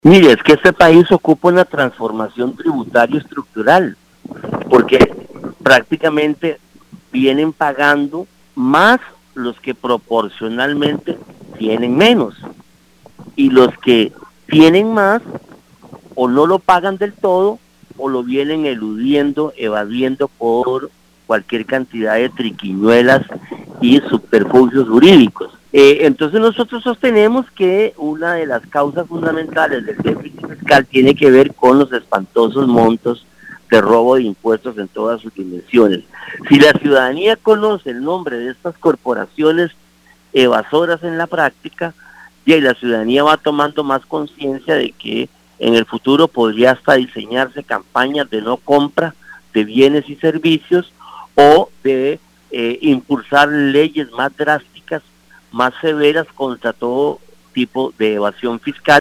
Mire, es que este país ocupa una transformación tributaria estructural, porque prácticamente vienen pagando más los que proporcionalmente tienen menos, y los que tienen más o no lo pagan del todo o lo vienen eludiendo, evadiendo por cualquier cantidad de triquiñuelas y subterfugios jurídicos. Entonces nosotros sostenemos que una de las causas fundamentales del déficit fiscal tiene que ver con los espantosos montos de robo de impuestos en todas sus dimensiones. Si la ciudadanía conoce el nombre de estas corporaciones evasoras en la práctica, y la ciudadanía va tomando más conciencia de que en el futuro podría hasta diseñarse campañas de no compra de bienes y servicios o de impulsar leyes más drásticas, más severas contra todo tipo de evasión fiscal.